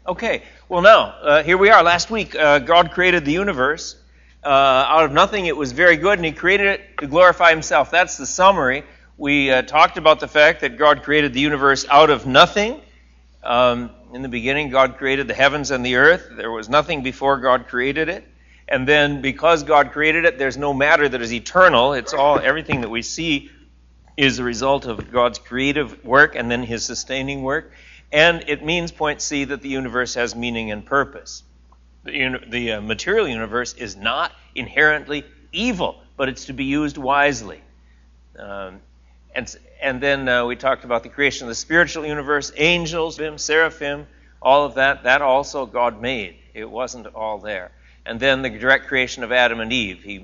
Okay, well now, here we are. Last week, God created the universe. Out of nothing, it was very good, and He created it to glorify Himself. That's the summary. We talked about the fact that God created the universe out of nothing. In the beginning, God created the heavens and the earth. There was nothing before God created it. And then, because God created it, there's no matter that is eternal. It's all, everything that we see is a result of God's creative work and then His sustaining work. And it means, point C, that the universe has meaning and purpose. The material universe is not inherently evil, but it's to be used wisely. And then we talked about the creation of the spiritual universe, angels, seraphim, all of that. That also God made. It wasn't all there. And then the direct creation of Adam and Eve. He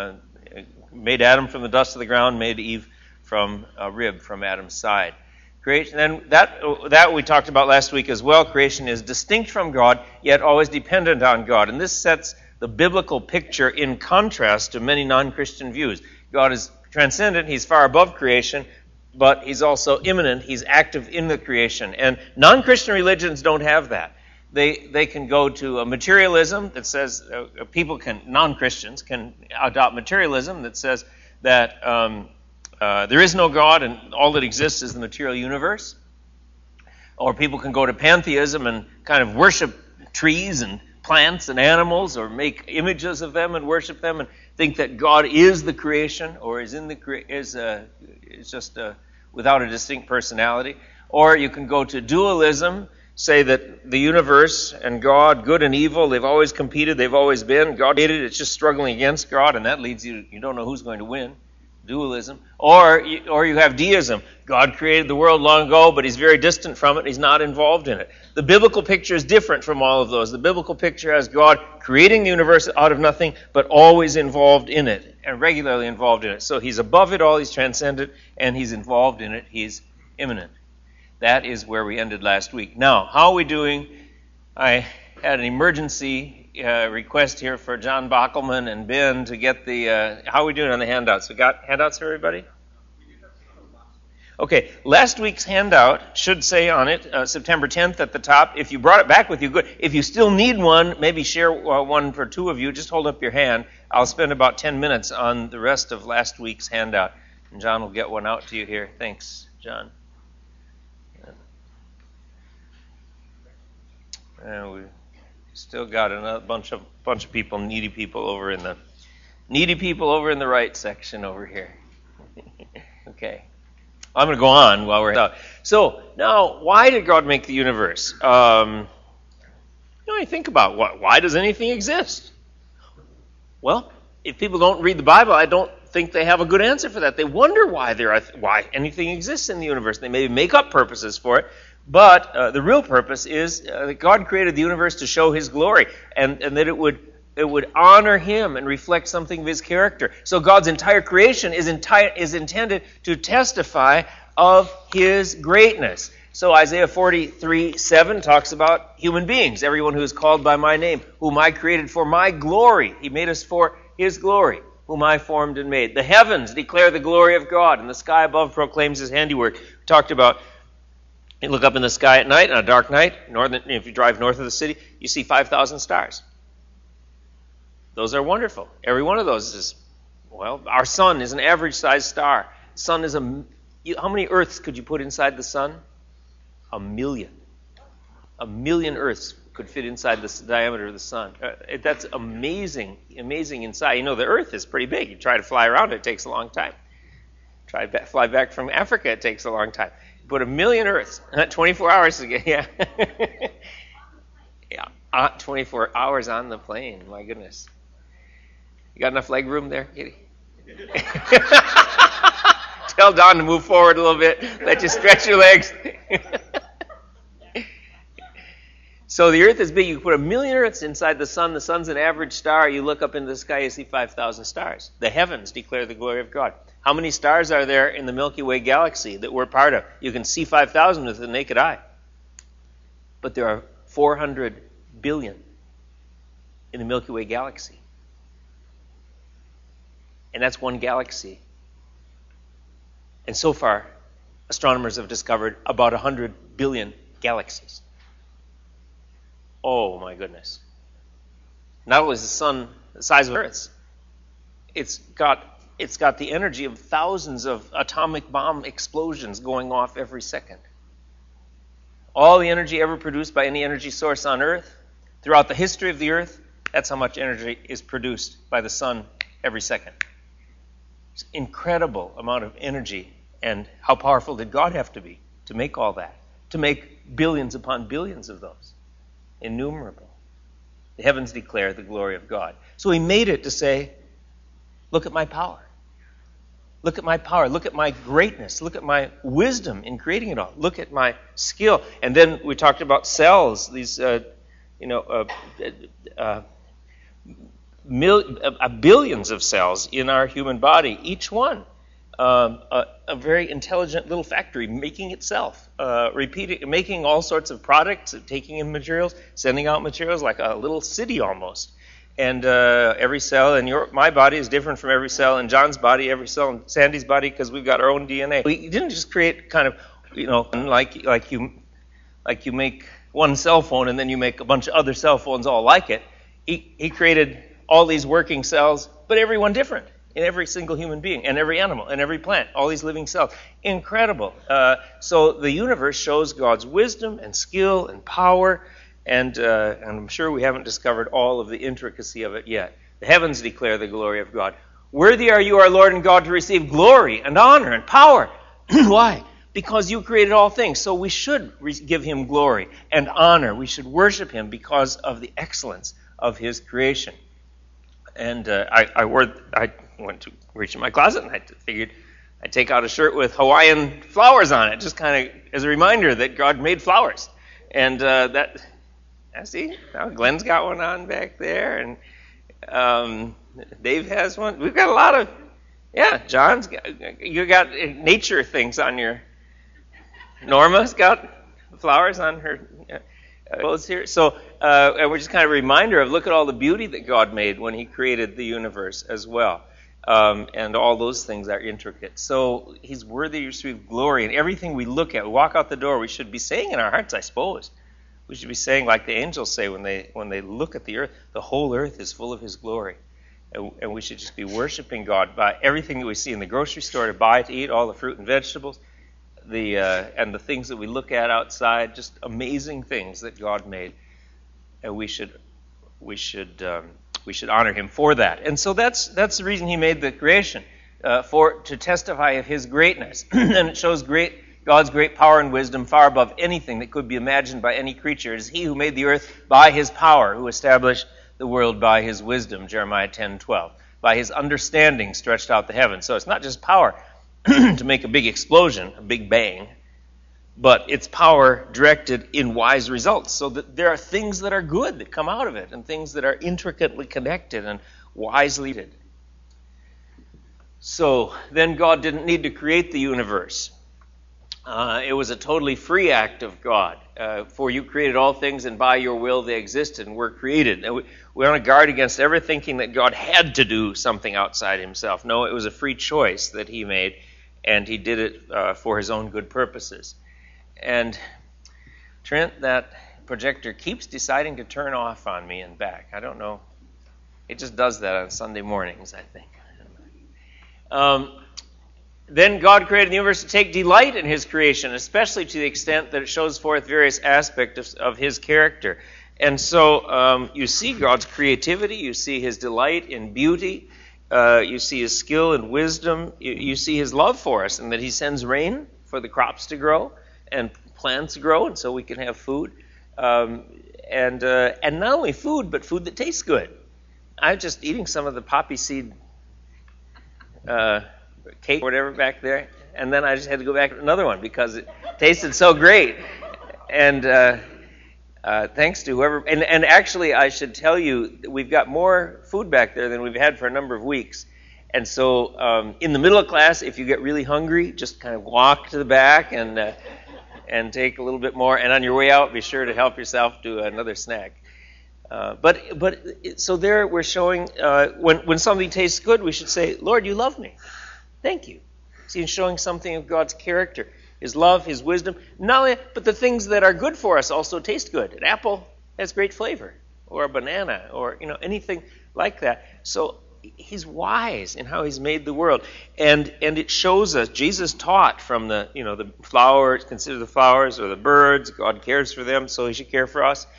made Adam from the dust of the ground, made Eve from a rib from Adam's side. Creation, and that we talked about last week as well. Creation is distinct from God, yet always dependent on God. And this sets the biblical picture in contrast to many non-Christian views. God is transcendent, He's far above creation, but He's also immanent, He's active in the creation. And non-Christian religions don't have that. They can go to a materialism that says, non-Christians can adopt materialism that says that there is no God and all that exists is the material universe. Or people can go to pantheism and kind of worship trees and plants and animals, or make images of them and worship them and think that God is the creation, or is just without a distinct personality. Or you can go to dualism, say that the universe and God, good and evil, they've always competed, they've always been. God created it, it's just struggling against God, and that leads you don't know who's going to win. Dualism. Or you have deism. God created the world long ago, but He's very distant from it. He's not involved in it. The biblical picture is different from all of those. The biblical picture has God creating the universe out of nothing, but always involved in it, and regularly involved in it. So He's above it all, He's transcendent, and He's involved in it, He's immanent. That is where we ended last week. Now, how are we doing? I had an emergency request here for John Bockelman and Ben to get the, how are we doing on the handouts? We got handouts for everybody? Okay, last week's handout should say on it, September 10th at the top. If you brought it back with you, good. If you still need one, maybe share one for two of you. Just hold up your hand. I'll spend about 10 minutes on the rest of last week's handout. And John will get one out to you here. Thanks, John. We still got a bunch of people, needy people over in the right section over here. Okay. I'm going to go on while we're out. So, now, why did God make the universe? I think about why does anything exist? Well, if people don't read the Bible, I don't think they have a good answer for that. They wonder why anything exists in the universe. They maybe make up purposes for it. But the real purpose is that God created the universe to show His glory, and that it would honor Him and reflect something of His character. So God's entire creation is intended to testify of His greatness. So Isaiah 43:7 talks about human beings, everyone who is called by my name, whom I created for my glory. He made us for His glory, whom I formed and made. The heavens declare the glory of God, and the sky above proclaims His handiwork. We talked about, you look up in the sky at night, on a dark night, if you drive north of the city, you see 5,000 stars. Those are wonderful. Every one of those is, our sun is an average-sized star. Sun is how many Earths could you put inside the sun? 1 million. 1 million Earths could fit inside the diameter of the sun. That's amazing inside. The Earth is pretty big. You try to fly around it takes a long time. Try to fly back from Africa, it takes a long time. Put 1 million Earths, 24 hours to get, yeah. 24 hours on the plane, my goodness. You got enough leg room there, Kitty? Tell Don to move forward a little bit. Let you stretch your legs. So the Earth is big. You put 1 million Earths inside the sun. The sun's an average star. You look up into the sky, you see 5,000 stars. The heavens declare the glory of God. How many stars are there in the Milky Way galaxy that we're part of? You can see 5,000 with the naked eye. But there are 400 billion in the Milky Way galaxy. And that's one galaxy. And so far, astronomers have discovered about 100 billion galaxies. Oh my goodness. Not only is the sun the size of Earth, it's got the energy of thousands of atomic bomb explosions going off every second. All the energy ever produced by any energy source on Earth, throughout the history of the Earth, that's how much energy is produced by the sun every second. It's an incredible amount of energy. And how powerful did God have to be to make all that? To make billions upon billions of those. Innumerable. The heavens declare the glory of God. So he made it to say, look at my power. Look at my power. Look at my greatness. Look at my wisdom in creating it all. Look at my skill. And then we talked about cells, these, billions of cells in our human body, each one a very intelligent little factory making itself, making all sorts of products, taking in materials, sending out materials like a little city almost. And every cell in my body is different from every cell in John's body, every cell in Sandy's body, because we've got our own DNA. We didn't just create kind of, like you make one cell phone and then you make a bunch of other cell phones all like it. He created all these working cells, but every one different in every single human being and every animal and every plant, all these living cells. Incredible. So the universe shows God's wisdom and skill and power, and I'm sure we haven't discovered all of the intricacy of it yet. The heavens declare the glory of God. Worthy are you, our Lord and God, to receive glory and honor and power. Why? Because you created all things. So we should give him glory and honor. We should worship him because of the excellence of his creation. And I went to reach in my closet, and I figured I'd take out a shirt with Hawaiian flowers on it, just kind of as a reminder that God made flowers. And see, now Glenn's got one on back there, and Dave has one. We've got a lot of, you got nature things on your, Norma's got flowers on her clothes here. So and we're just kind of a reminder of, look at all the beauty that God made when he created the universe as well. And all those things are intricate. So he's worthy to receive glory. And everything we look at, we walk out the door, we should be saying in our hearts, I suppose. We should be saying like the angels say when they look at the earth, the whole earth is full of his glory. And we should just be worshiping God by everything that we see in the grocery store to buy, to eat, all the fruit and vegetables, and the things that we look at outside, just amazing things that God made. And we should honor him for that. And so that's the reason he made the creation, to testify of his greatness. And it shows God's great power and wisdom far above anything that could be imagined by any creature. It is he who made the earth by his power, who established the world by his wisdom, Jeremiah 10:12. By his understanding stretched out the heavens. So it's not just power to make a big explosion, a big bang, but it's power directed in wise results, so that there are things that are good that come out of it, and things that are intricately connected and wisely did. So then God didn't need to create the universe. It was a totally free act of God. For you created all things, and by your will they existed and were created. And we want to guard against ever thinking that God had to do something outside himself. No, it was a free choice that he made, and he did it for his own good purposes. And Trent, that projector keeps deciding to turn off on me and back. I don't know. It just does that on Sunday mornings, I think. Then God created the universe to take delight in his creation, especially to the extent that it shows forth various aspects of his character. And so you see God's creativity, you see his delight in beauty, you see his skill and wisdom, you see his love for us, and that he sends rain for the crops to grow and plants to grow, and so we can have food. And not only food, but food that tastes good. I was just eating some of the poppy seed cake or whatever back there, and then I just had to go back to another one because it tasted so great. And thanks to whoever, and actually I should tell you, we've got more food back there than we've had for a number of weeks. And so in the middle of class, if you get really hungry, just kind of walk to the back and take a little bit more, and on your way out, be sure to help yourself to another snack. So there we're showing, when something tastes good, we should say, Lord, you love me. Thank you. See, showing something of God's character, his love, his wisdom. Not only, but the things that are good for us also taste good. An apple has great flavor, or a banana, or anything like that. So he's wise in how he's made the world, and it shows us. Jesus taught from the flowers, consider the flowers or the birds. God cares for them, so He should care for us.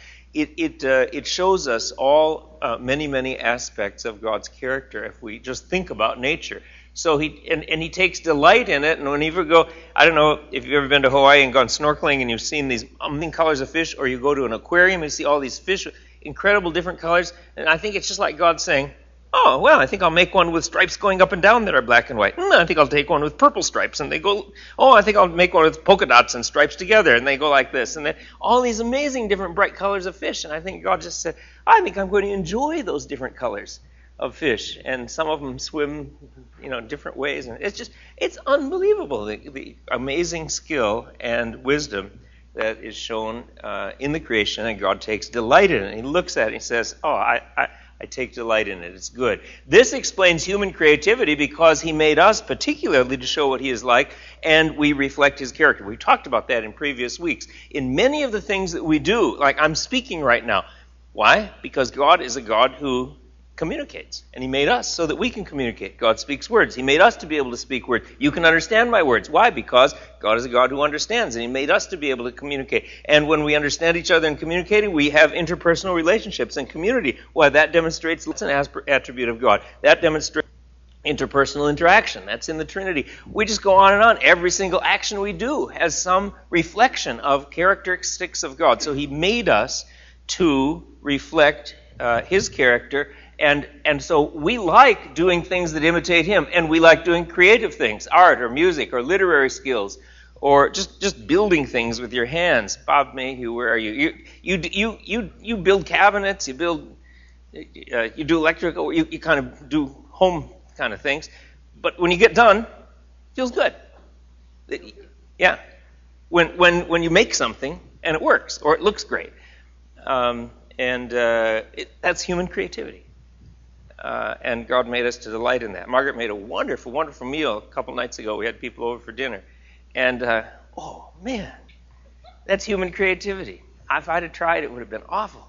It shows us all many aspects of God's character if we just think about nature. So he takes delight in it. And whenever you go, I don't know if you've ever been to Hawaii and gone snorkeling and you've seen these umpteen colors of fish, or you go to an aquarium and you see all these fish with incredible different colors. And I think it's just like God saying, oh, well, I think I'll make one with stripes going up and down that are black and white. I think I'll take one with purple stripes. And they go, oh, I think I'll make one with polka dots and stripes together. And they go like this. And then all these amazing different bright colors of fish. And I think God just said, I think I'm going to enjoy those different colors of fish. And some of them swim, different ways. And it's unbelievable, the amazing skill and wisdom that is shown in the creation. And God takes delight in it. And He looks at it and He says, oh, I take delight in it. It's good. This explains human creativity because He made us particularly to show what He is like, and we reflect His character. We talked about that in previous weeks. In many of the things that we do, like I'm speaking right now. Why? Because God is a God who communicates, and He made us so that we can communicate. God speaks words. He made us to be able to speak words. You can understand my words. Why? Because God is a God who understands, and He made us to be able to communicate. And when we understand each other and communicating, we have interpersonal relationships and community. Why? That demonstrates that's an attribute of God. That demonstrates interpersonal interaction. That's in the Trinity. We just go on and on. Every single action we do has some reflection of characteristics of God. So He made us to reflect His character. And so we like doing things that imitate Him, and we like doing creative things, art or music or literary skills, or just building things with your hands. Bob Mayhew, where are you? You build cabinets, you do electrical, you kind of do home kind of things. But when you get done, it feels good. Yeah, when you make something and it works or it looks great, that's human creativity. And God made us to delight in that. Margaret made a wonderful, wonderful meal a couple nights ago. We had people over for dinner. And, oh, man, that's human creativity. If I'd have tried, it would have been awful.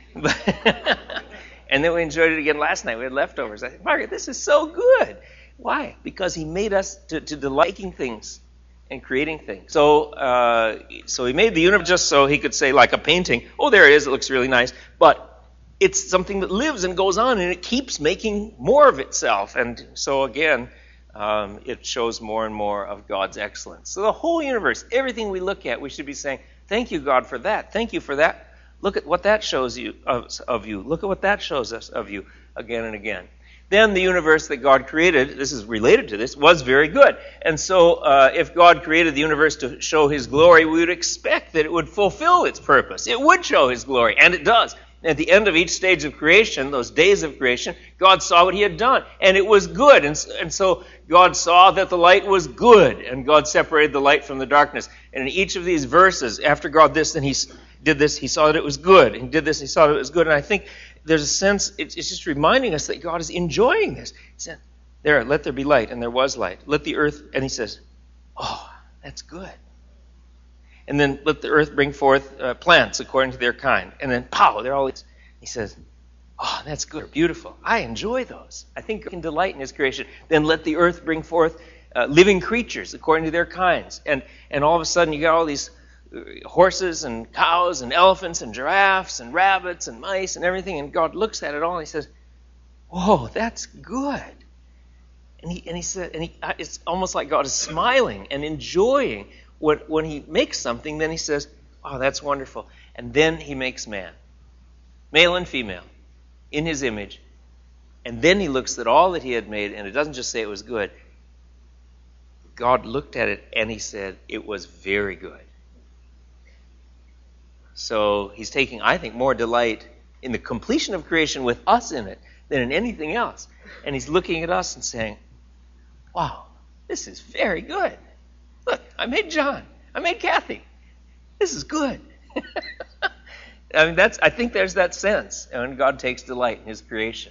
And then we enjoyed it again last night. We had leftovers. I said, Margaret, this is so good. Why? Because He made us to delighting things and creating things. So He made the universe just so He could say, like a painting, oh, there it is, it looks really nice. But it's something that lives and goes on, and it keeps making more of itself. And so, again, it shows more and more of God's excellence. So the whole universe, everything we look at, we should be saying, thank you, God, for that. Thank you for that. Look at what that shows you of you. Look at what that shows us of you again and again. Then the universe that God created, this is related to this, was very good. And so if God created the universe to show His glory, we would expect that it would fulfill its purpose. It would show His glory, and it does. At the end of each stage of creation, those days of creation, God saw what He had done, and it was good. And so God saw that the light was good, and God separated the light from the darkness. And in each of these verses, after God this, then He did this, He saw that it was good. And He did this, He saw that it was good. And I think there's a sense, it's just reminding us that God is enjoying this. He said, there, let there be light, and there was light. Let the earth, and He says, oh, that's good. And then let the earth bring forth plants according to their kind. And then, pow, they're all... He says, oh, that's good, beautiful. I enjoy those. I think I can delight in His creation. Then let the earth bring forth living creatures according to their kinds. And all of a sudden you got all these horses and cows and elephants and giraffes and rabbits and mice and everything. And God looks at it all and He says, whoa, that's good. And he said, it's almost like God is smiling and enjoying when He makes something. Then He says, oh, that's wonderful. And then He makes man, male and female, in His image. And then He looks at all that He had made, and it doesn't just say it was good. God looked at it and He said, it was very good. So He's taking, I think, more delight in the completion of creation with us in it than in anything else. And He's looking at us and saying, wow, this is very good. Look, I made John. I made Kathy. This is good. I think there's that sense when God takes delight in His creation.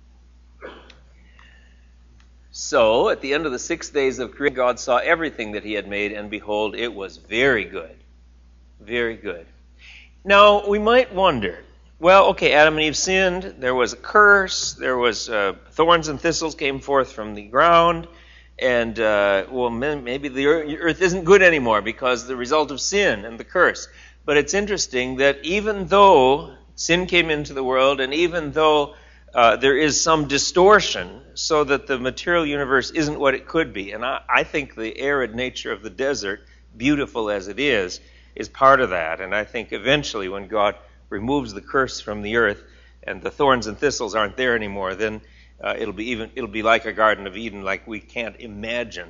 So, at the end of the 6 days of creation, God saw everything that He had made, and behold, it was very good. Very good. Now, we might wonder, Well, okay, Adam and Eve sinned. There was a curse. There was thorns and thistles came forth from the ground. And, maybe the earth isn't good anymore because the result of sin and the curse. But it's interesting that even though sin came into the world, and even though there is some distortion so that the material universe isn't what it could be, and I think the arid nature of the desert, beautiful as it is part of that. And I think eventually when God removes the curse from the earth and the thorns and thistles aren't there anymore, then it'll be like a Garden of Eden, like we can't imagine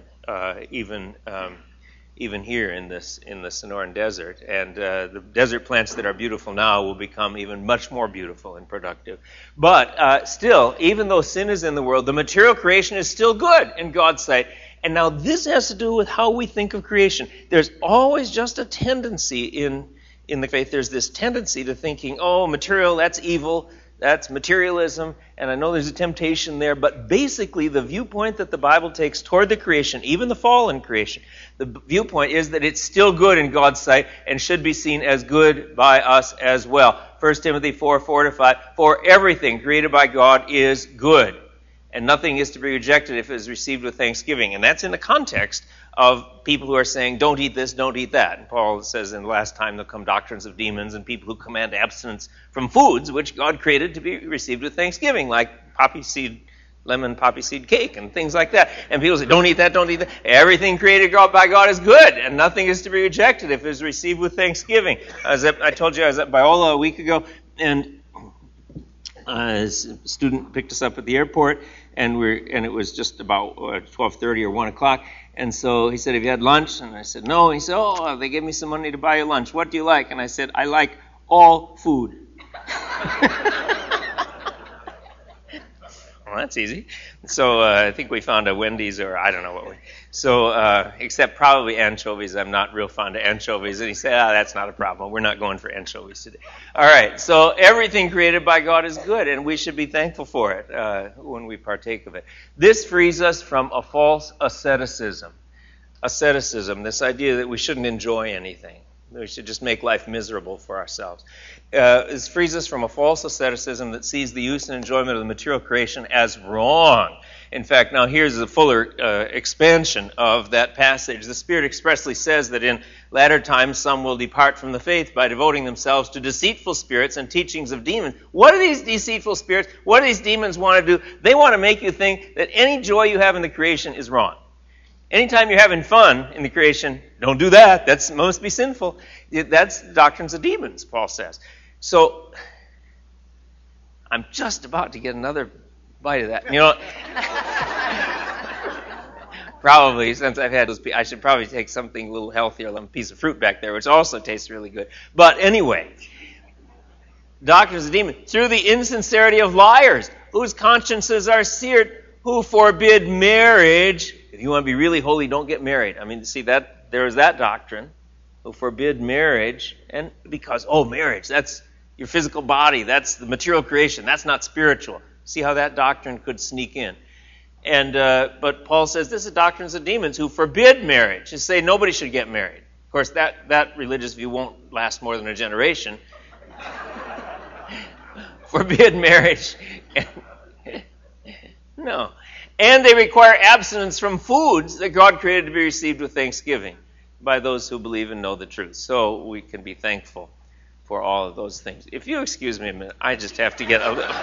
even here in the Sonoran Desert. And the desert plants that are beautiful now will become even much more beautiful and productive. But still, even though sin is in the world, the material creation is still good in God's sight. And now this has to do with how we think of creation. There's always just a tendency in the faith. There's this tendency to thinking, oh, material, that's evil. That's materialism, and I know there's a temptation there, but basically the viewpoint that the Bible takes toward the creation, even the fallen creation, the viewpoint is that it's still good in God's sight and should be seen as good by us as well. 1 Timothy 4:4-5, for everything created by God is good, and nothing is to be rejected if it is received with thanksgiving. And that's in the context of people who are saying, don't eat this, don't eat that. And Paul says in the last time there'll come doctrines of demons and people who command abstinence from foods which God created to be received with thanksgiving, like lemon poppy seed cake and things like that. And people say, don't eat that, don't eat that. Everything created by God is good, and nothing is to be rejected if it is received with thanksgiving. I told you I was at Biola a week ago, and a student picked us up at the airport, and it was just about 12:30 or 1 o'clock. And so he said, have you had lunch? And I said, no. He said, oh, they gave me some money to buy you lunch. What do you like? And I said, I like all food. Well, that's easy. So I think we found a Wendy's, or I don't know what. Except probably anchovies. I'm not real fond of anchovies. And he said, that's not a problem. We're not going for anchovies today. All right. So everything created by God is good, and we should be thankful for it when we partake of it. This frees us from a false asceticism. Asceticism, this idea that we shouldn't enjoy anything. We should just make life miserable for ourselves. This frees us from a false asceticism that sees the use and enjoyment of the material creation as wrong. In fact, now here's a fuller expansion of that passage. The Spirit expressly says that in latter times some will depart from the faith by devoting themselves to deceitful spirits and teachings of demons. What are these deceitful spirits? What do these demons want to do? They want to make you think that any joy you have in the creation is wrong. Anytime you're having fun in the creation, don't do that. That must be sinful. That's doctrines of demons, Paul says. So, I'm just about to get another bite of that. You know, probably, since I've had those, I should probably take something a little healthier, like a piece of fruit back there, which also tastes really good. But anyway, doctrines of demons, through the insincerity of liars, whose consciences are seared, who forbid marriage. If you want to be really holy, don't get married. I mean, see, that there is that doctrine, who forbid marriage, and because, marriage, that's your physical body, that's the material creation, that's not spiritual. See how that doctrine could sneak in. And but Paul says this is doctrines of demons who forbid marriage, to say nobody should get married. Of course, that religious view won't last more than a generation. Forbid marriage. No. And they require abstinence from foods that God created to be received with thanksgiving by those who believe and know the truth. So we can be thankful for all of those things. If you excuse me a minute, I just have to get a little...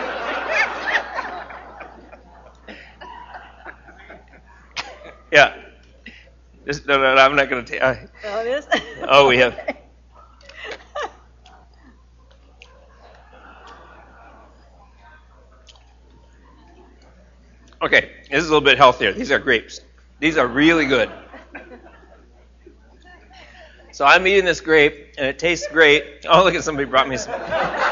Yeah. No, I'm not going to take... Oh, it is? Oh, we have... Okay, this is a little bit healthier. These are grapes. These are really good. So I'm eating this grape, and it tastes great. Oh, look at somebody brought me some.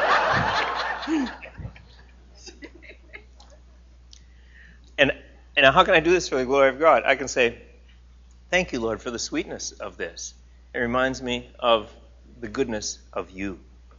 And how can I do this for the glory of God? I can say, thank you, Lord, for the sweetness of this. It reminds me of the goodness of you.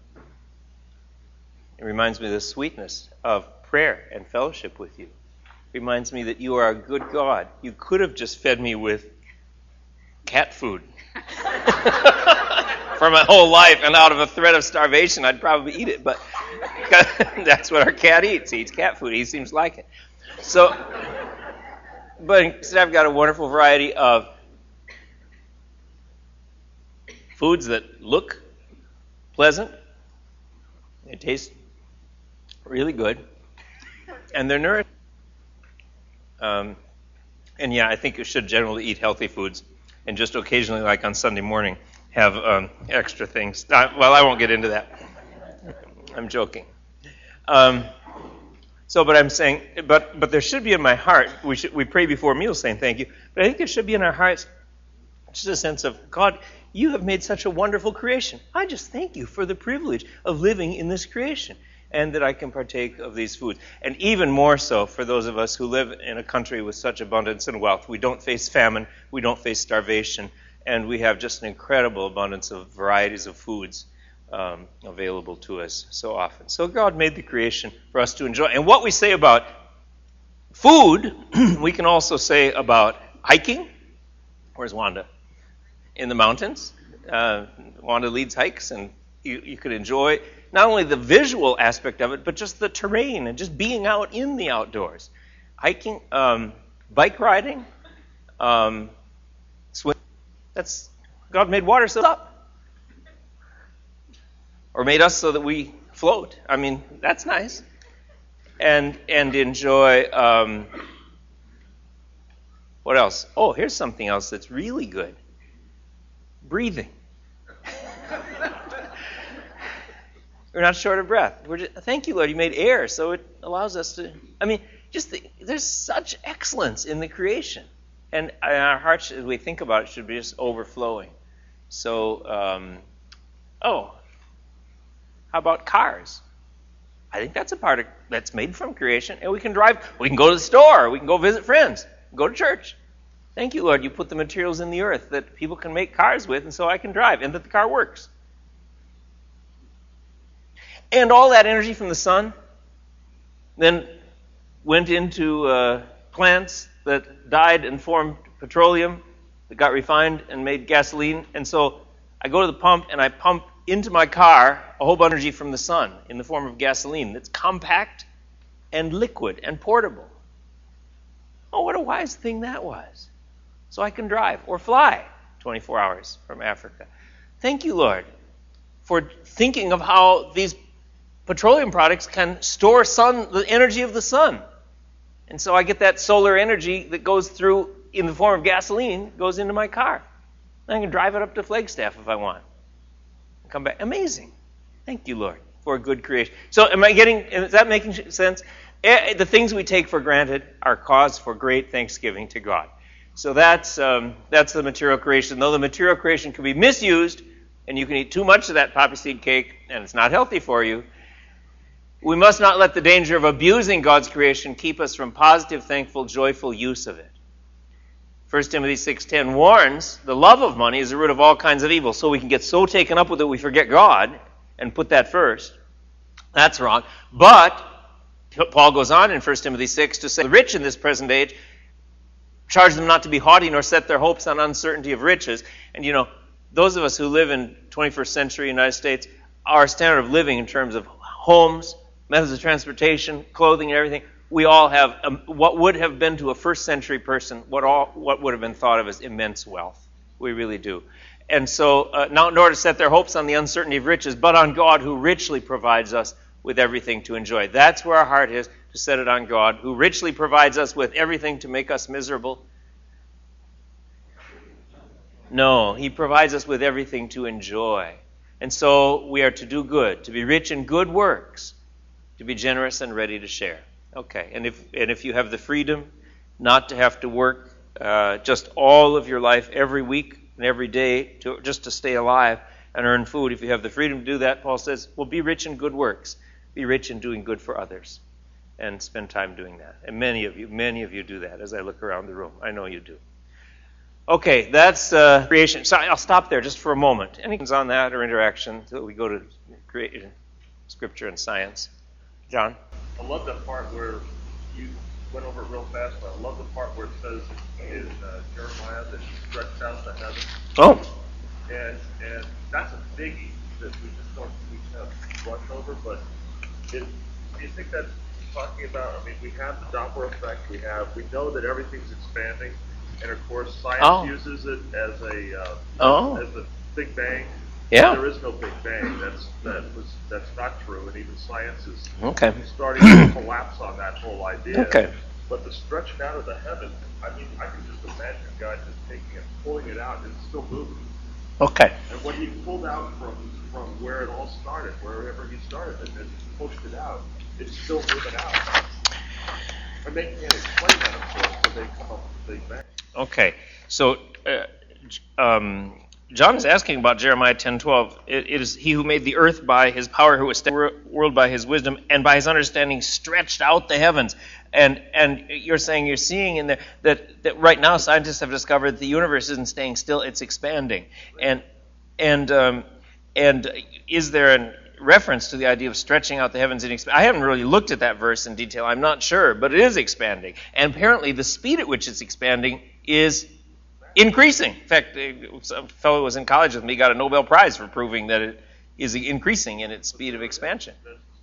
It reminds me of the sweetness of prayer and fellowship with you. Reminds me that you are a good God. You could have just fed me with cat food for my whole life, and out of a threat of starvation, I'd probably eat it. But That's what our cat eats. He eats cat food. He seems like it. So, but instead I've got a wonderful variety of foods that look pleasant. They taste really good. And they're nourishing. And yeah, I think you should generally eat healthy foods and just occasionally, like on Sunday morning, have extra things. Well, I won't get into that. I'm joking. But I'm saying, but there should be in my heart, we pray before meals saying thank you, but I think there should be in our hearts just a sense of, God, you have made such a wonderful creation. I just thank you for the privilege of living in this creation and that I can partake of these foods. And even more so for those of us who live in a country with such abundance and wealth. We don't face famine, we don't face starvation, and we have just an incredible abundance of varieties of foods available to us so often. So God made the creation for us to enjoy. And what we say about food, we can also say about hiking. Where's Wanda? In the mountains. Wanda leads hikes, and you could enjoy not only the visual aspect of it, but just the terrain and just being out in the outdoors. Hiking, bike riding, swimming. That's God made water so up. Or made us so that we float. I mean, that's nice. And enjoy, what else? Oh, here's something else that's really good. Breathing. We're not short of breath. Thank you, Lord, you made air, so it allows us to, there's such excellence in the creation. And our hearts, as we think about it, should be just overflowing. So, how about cars? I think that's a part that's made from creation. And we can drive, we can go to the store, we can go visit friends, go to church. Thank you, Lord, you put the materials in the earth that people can make cars with, and so I can drive, and that the car works. And all that energy from the sun then went into plants that died and formed petroleum that got refined and made gasoline. And so I go to the pump and I pump into my car a whole bunch of energy from the sun in the form of gasoline that's compact and liquid and portable. Oh, what a wise thing that was. So I can drive or fly 24 hours from Africa. Thank you, Lord, for thinking of how these petroleum products can store the energy of the sun. And so I get that solar energy that goes through in the form of gasoline, goes into my car. I can drive it up to Flagstaff if I want. Come back. Amazing. Thank you, Lord, for a good creation. So is that making sense? The things we take for granted are cause for great thanksgiving to God. So that's the material creation. Though the material creation can be misused, and you can eat too much of that poppy seed cake, and it's not healthy for you, we must not let the danger of abusing God's creation keep us from positive, thankful, joyful use of it. 1 Timothy 6:10 warns the love of money is the root of all kinds of evil. So we can get so taken up with it we forget God and put that first. That's wrong. But Paul goes on in 1 Timothy 6 to say the rich in this present age, charge them not to be haughty nor set their hopes on uncertainty of riches. And those of us who live in 21st century United States, our standard of living in terms of homes, methods of transportation, clothing, and everything, we all have what would have been to a first century person what would have been thought of as immense wealth. We really do. And so, nor to set their hopes on the uncertainty of riches, but on God who richly provides us with everything to enjoy. That's where our heart is, to set it on God, who richly provides us with everything to make us miserable. No, he provides us with everything to enjoy. And so we are to do good, to be rich in good works, to be generous and ready to share. Okay, and if you have the freedom not to have to work just all of your life every week and every day just to stay alive and earn food, if you have the freedom to do that, Paul says, well, be rich in good works. Be rich in doing good for others and spend time doing that. And many of you do that as I look around the room. I know you do. Okay, that's creation. So I'll stop there just for a moment. Any questions on that or interaction until we go to Scripture and science? John? I love that part where you went over it real fast, but I love the part where it says in Jeremiah that he stretched out the heavens. Oh. And that's a biggie that we just don't brush over, but Do you think that's talking about? I mean, we have the Doppler effect. We know that everything's expanding, and of course, science uses it as the Big Bang. Yeah. There is no Big Bang. That's not true, and even science is starting to collapse on that whole idea. Okay. But the stretching out of the heavens, I mean, I can just imagine God just taking it, pulling it out, and it's still moving. Okay. And what he pulled out from where it all started, wherever he started it, and pushed it out, it's still moving out. And they can't explain that, of course, but they come up with Big Bang. Okay. So, John is asking about Jeremiah 10:12. It is he who made the earth by his power, who established the world by his wisdom, and by his understanding stretched out the heavens. And you're saying you're seeing in there that right now scientists have discovered the universe isn't staying still; it's expanding. And is there a reference to the idea of stretching out the heavens and expanding? I haven't really looked at that verse in detail. I'm not sure, but it is expanding. And apparently, the speed at which it's expanding is increasing. In fact, a fellow who was in college with me got a Nobel Prize for proving that it is increasing in its speed of expansion.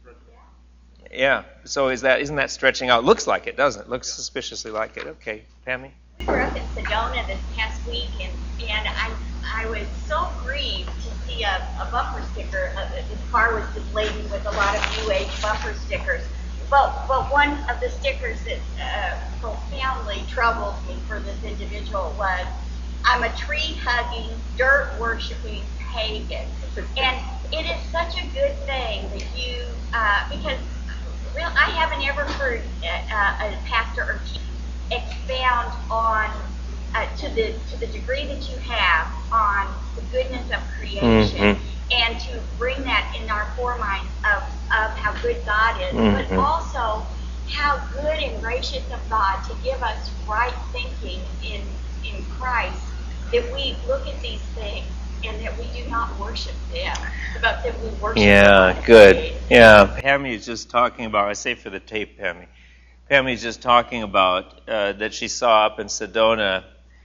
Yeah. So isn't that stretching out? Looks like it, doesn't it? Looks suspiciously like it. Okay, Pammy? We were up in Sedona this past week, and I was so grieved to see a bumper sticker. The car was just laden with a lot of New Age bumper stickers. But one of the stickers that profoundly troubled me for this individual was, "I'm a tree-hugging, dirt-worshipping pagan." And it is such a good thing that you, because I haven't ever heard a pastor or teacher expound on, to the degree that you have, on the goodness of creation, and to bring that in our foreminds of how good God is, but also how good and gracious of God to give us right thinking in Christ, that we look at these things and that we do not worship them, but that we worship God. Good. Yeah, Pammy is just talking about, I say for the tape, Pammy. Pammy's just talking about that she saw up in Sedona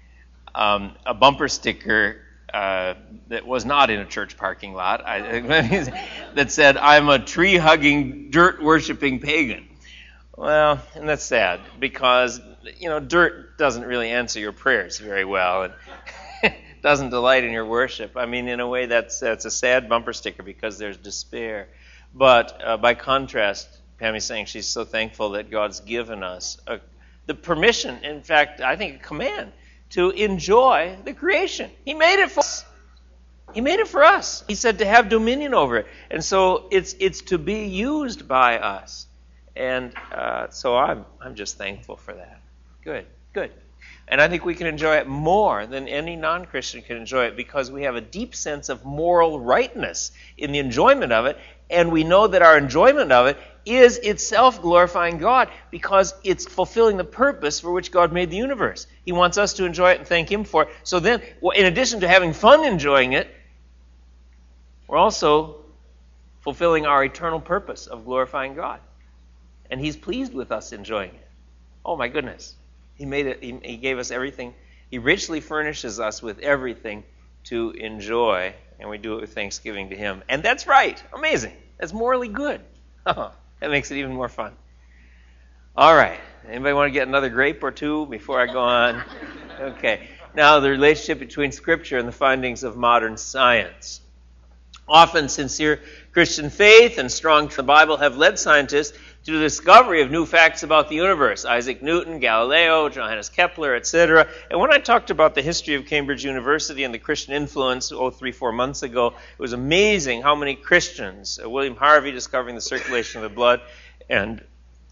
a bumper sticker that was not in a church parking lot that said, "I'm a tree-hugging, dirt-worshipping pagan." Well, and that's sad because, dirt doesn't really answer your prayers very well and doesn't delight in your worship. I mean, in a way, that's a sad bumper sticker because there's despair. But by contrast, Pammy's saying she's so thankful that God's given us the permission, in fact, I think a command, to enjoy the creation. He made it for us. He made it for us. He said to have dominion over it. And so it's to be used by us. And so I'm just thankful for that. Good. And I think we can enjoy it more than any non-Christian can enjoy it because we have a deep sense of moral rightness in the enjoyment of it. And we know that our enjoyment of it is itself glorifying God because it's fulfilling the purpose for which God made the universe. He wants us to enjoy it and thank Him for it. So then, in addition to having fun enjoying it, we're also fulfilling our eternal purpose of glorifying God. And He's pleased with us enjoying it. Oh my goodness. He made it. He gave us everything. He richly furnishes us with everything to enjoy, and we do it with thanksgiving to Him. And that's right. Amazing. That's morally good. That makes it even more fun. All right. Anybody want to get another grape or two before I go on? Okay. Now, the relationship between Scripture and the findings of modern science. Often, sincere Christian faith and strong the Bible have led scientists to the discovery of new facts about the universe. Isaac Newton, Galileo, Johannes Kepler, etc. And when I talked about the history of Cambridge University and the Christian influence 3-4 months ago, it was amazing how many Christians, William Harvey discovering the circulation of the blood, and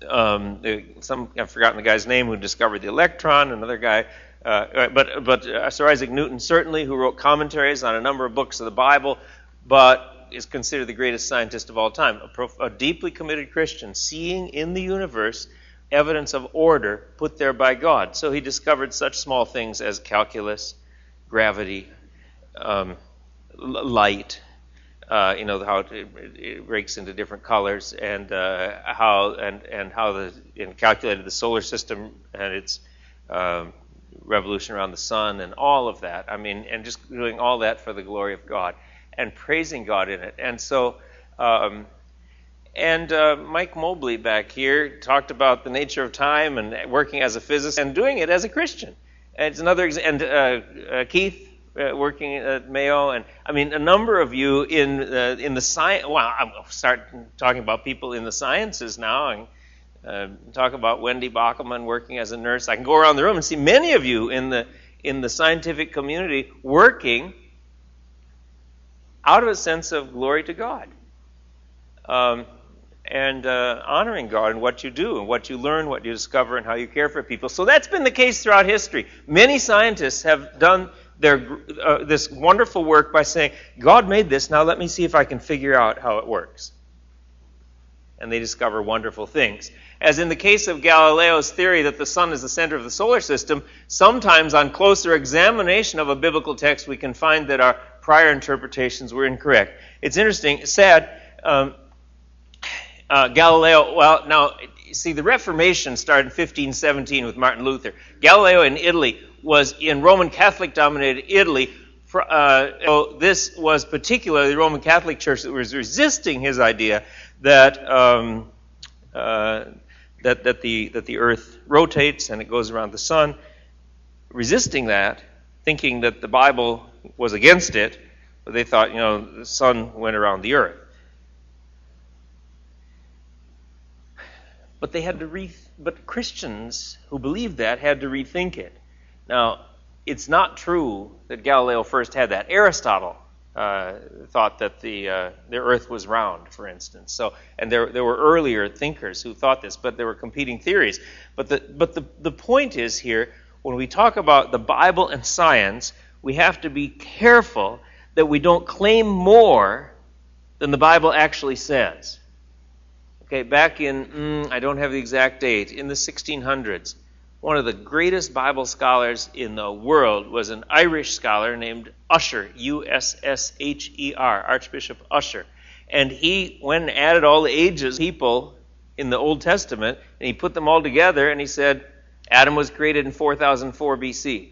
I've forgotten the guy's name who discovered the electron, another guy, but Sir Isaac Newton certainly, who wrote commentaries on a number of books of the Bible, but is considered the greatest scientist of all time, a deeply committed Christian, seeing in the universe evidence of order put there by God. So he discovered such small things as calculus, gravity, light, how it breaks into different colors, and how calculated the solar system and its revolution around the sun, and all of that. I mean, and just doing all that for the glory of God and praising God in it. And so, And Mike Mobley back here talked about the nature of time and working as a physicist and doing it as a Christian. And it's another and Keith working at Mayo, and I mean a number of you in the science. Well, I'm going to start talking about people in the sciences now, and talk about Wendy Bockelman working as a nurse. I can go around the room and see many of you in the scientific community working out of a sense of glory to God. And honoring God in what you do and what you learn, what you discover, and how you care for people. So that's been the case throughout history. Many scientists have done this wonderful work by saying, God made this, now let me see if I can figure out how it works. And they discover wonderful things. As in the case of Galileo's theory that the sun is the center of the solar system, sometimes on closer examination of a biblical text, we can find that our prior interpretations were incorrect. It's interesting, it's sad. Galileo, well, now, see, the Reformation started in 1517 with Martin Luther. Galileo in Italy was in Roman Catholic-dominated Italy. So this was particularly the Roman Catholic Church that was resisting his idea that the Earth rotates and it goes around the sun. Resisting that, thinking that the Bible was against it, but they thought, the sun went around the Earth. But they had to but Christians who believed that had to rethink it. Now, it's not true that Galileo first had that. Aristotle thought that the Earth was round, for instance. So, and there were earlier thinkers who thought this, but there were competing theories. But the point is here, when we talk about the Bible and science, we have to be careful that we don't claim more than the Bible actually says. Okay, back in, I don't have the exact date, in the 1600s, one of the greatest Bible scholars in the world was an Irish scholar named Ussher, U-S-S-H-E-R, Archbishop Ussher. And he went and added all the ages of people in the Old Testament, and he put them all together, and he said, Adam was created in 4004 BC.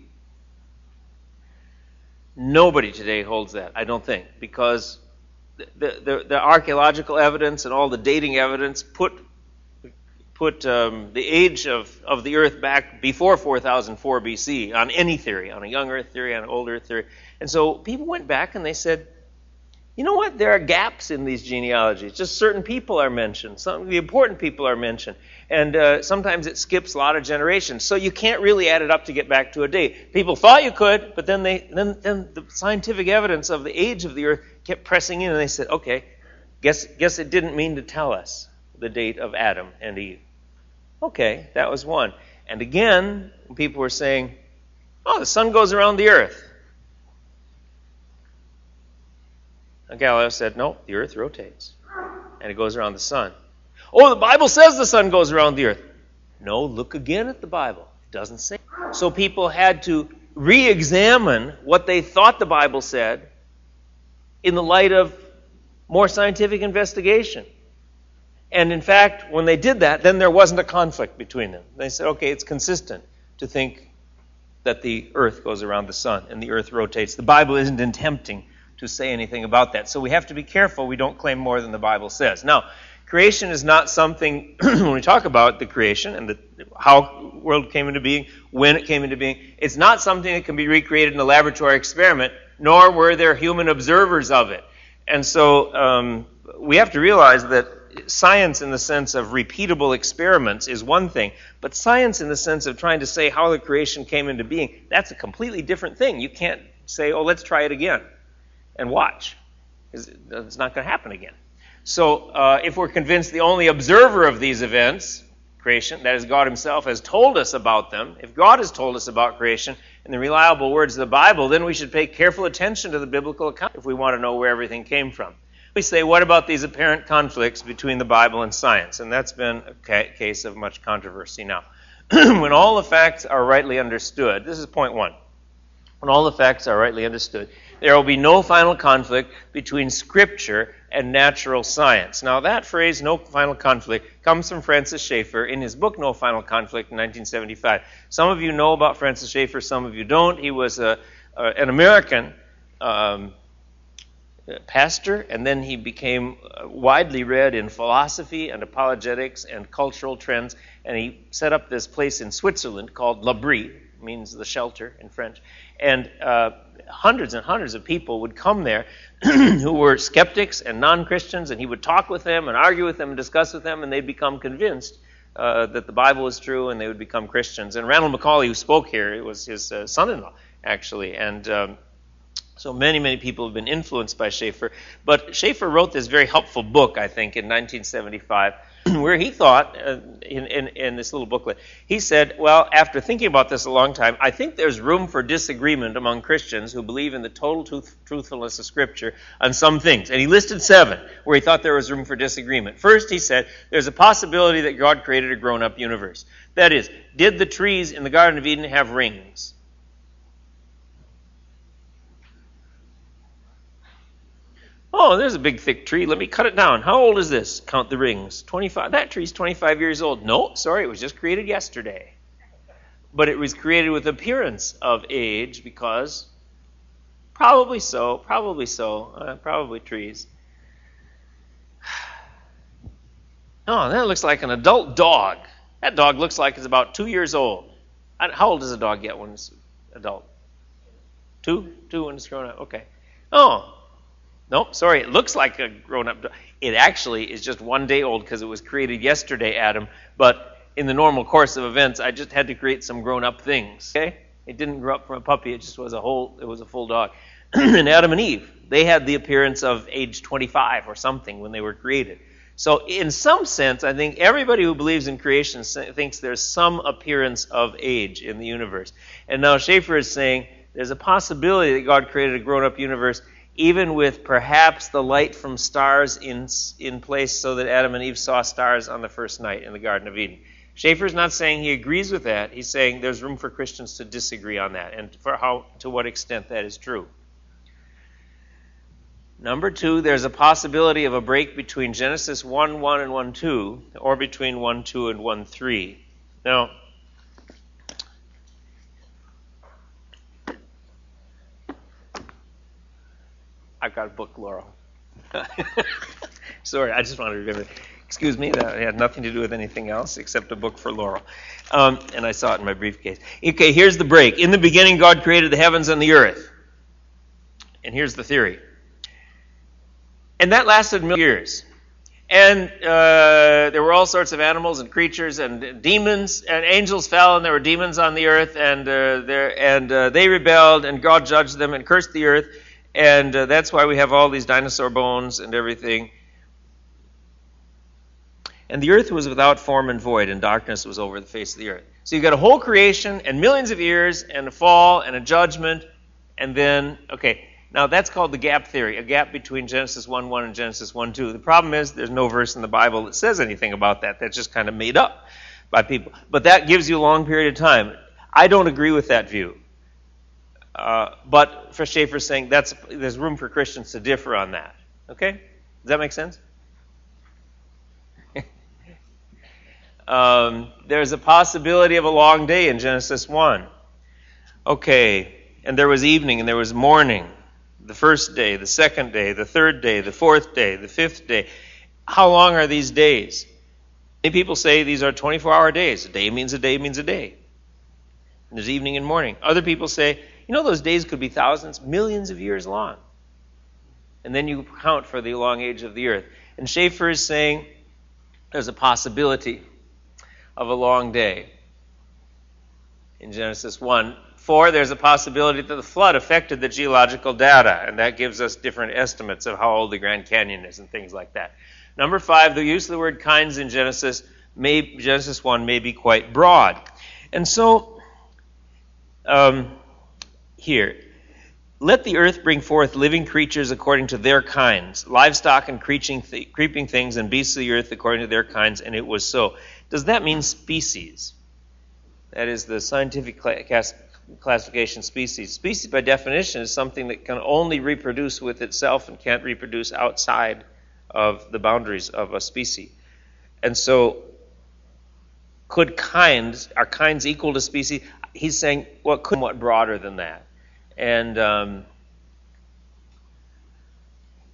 Nobody today holds that, I don't think, because the archaeological evidence and all the dating evidence put the age of the Earth back before 4004 BC on any theory, on a young Earth theory, on an old Earth theory. And so people went back and they said, you know what, there are gaps in these genealogies. Just certain people are mentioned. Some of the important people are mentioned. And sometimes it skips a lot of generations. So you can't really add it up to get back to a date. People thought you could, but then the scientific evidence of the age of the Earth kept pressing in, and they said, okay, guess it didn't mean to tell us the date of Adam and Eve. Okay, that was one. And again, people were saying, oh, the sun goes around the Earth. And Galileo said, no, the Earth rotates, and it goes around the sun. Oh, the Bible says the sun goes around the Earth. No, look again at the Bible. It doesn't say. So people had to re-examine what they thought the Bible said in the light of more scientific investigation. And in fact, when they did that, then there wasn't a conflict between them. They said, okay, it's consistent to think that the Earth goes around the sun and the Earth rotates. The Bible isn't attempting to say anything about that. So we have to be careful we don't claim more than the Bible says. Now, creation is not something, when we talk about the creation and how the world came into being, when it came into being, it's not something that can be recreated in a laboratory experiment, nor were there human observers of it. And so we have to realize that science in the sense of repeatable experiments is one thing, but science in the sense of trying to say how the creation came into being, that's a completely different thing. You can't say, oh, let's try it again and watch. It's not going to happen again. So if we're convinced the only observer of these events, creation, that is God himself, has told us about them, if God has told us about creation in the reliable words of the Bible, then we should pay careful attention to the biblical account if we want to know where everything came from. We say, what about these apparent conflicts between the Bible and science? And that's been a case of much controversy now. When all the facts are rightly understood, this is point one. When all the facts are rightly understood, there will be no final conflict between Scripture and natural science. Now, that phrase, no final conflict, comes from Francis Schaeffer in his book, No Final Conflict, in 1975. Some of you know about Francis Schaeffer, some of you don't. He was an American pastor, and then he became widely read in philosophy and apologetics and cultural trends, and he set up this place in Switzerland called L'Abri, means the shelter in French, and hundreds and hundreds of people would come there who were skeptics and non-Christians, and he would talk with them and argue with them and discuss with them, and they'd become convinced that the Bible was true, and they would become Christians. And Randall McCauley, who spoke here, it was his son-in-law, actually, and so many people have been influenced by Schaeffer. But Schaeffer wrote this very helpful book, I think, in 1975, where he thought, in this little booklet, he said, well, after thinking about this a long time, I think there's room for disagreement among Christians who believe in the total truthfulness of Scripture on some things. And he listed 7 where he thought there was room for disagreement. First, he said, there's a possibility that God created a grown-up universe. That is, did the trees in the Garden of Eden have rings? Oh, there's a big, thick tree. Let me cut it down. How old is this? Count the rings. 25. That tree's 25 years old. No, sorry, it was just created yesterday. But it was created with appearance of age because probably trees. Oh, that looks like an adult dog. That dog looks like it's about 2 years old. How old does a dog get when it's adult? 2? 2 when it's grown up. Okay. Oh. Nope, sorry, it looks like a grown-up dog. It actually is just 1 day old because it was created yesterday, Adam. But in the normal course of events, I just had to create some grown-up things. Okay, it didn't grow up from a puppy; it just was a full dog. And Adam and Eve, they had the appearance of age 25 or something when they were created. So, in some sense, I think everybody who believes in creation thinks there's some appearance of age in the universe. And now Schaeffer is saying there's a possibility that God created a grown-up universe, even with perhaps the light from stars in place so that Adam and Eve saw stars on the first night in the Garden of Eden. Schaeffer's not saying he agrees with that. He's saying there's room for Christians to disagree on that and to what extent that is true. Number 2, there's a possibility of a break between Genesis 1:1 and 1:2, or between 1:2 and 1:3. Now, I've got a book, Laurel. Sorry, I just wanted to remember. Excuse me, that had nothing to do with anything else except a book for Laurel. And I saw it in my briefcase. Okay, here's the break. In the beginning, God created the heavens and the earth. And here's the theory. And that lasted millions of years. And there were all sorts of animals and creatures and demons, and angels fell, and there were demons on the earth, and they rebelled, and God judged them and cursed the earth. And that's why we have all these dinosaur bones and everything. And the earth was without form and void, and darkness was over the face of the earth. So you've got a whole creation and millions of years and a fall and a judgment. And then, okay, now that's called the gap theory, a gap between Genesis 1:1 and Genesis 1:2. The problem is there's no verse in the Bible that says anything about that. That's just kind of made up by people. But that gives you a long period of time. I don't agree with that view. But for Schaeffer saying there's room for Christians to differ on that. Okay? Does that make sense? There's a possibility of a long day in Genesis 1. Okay, and there was evening and there was morning. The first day, the second day, the third day, the fourth day, the fifth day. How long are these days? Many people say these are 24-hour days. A day means a day means a day. And there's evening and morning. Other people say, those days could be thousands, millions of years long. And then you count for the long age of the earth. And Schaeffer is saying there's a possibility of a long day in Genesis 1. 4, there's a possibility that the flood affected the geological data, and that gives us different estimates of how old the Grand Canyon is and things like that. Number 5, the use of the word kinds in Genesis 1 may be quite broad. And so, here, let the earth bring forth living creatures according to their kinds, livestock and creeping things, and beasts of the earth according to their kinds, and it was so. Does that mean species? That is the scientific classification species. Species, by definition, is something that can only reproduce with itself and can't reproduce outside of the boundaries of a species. And so, are kinds equal to species? He's saying, somewhat broader than that. And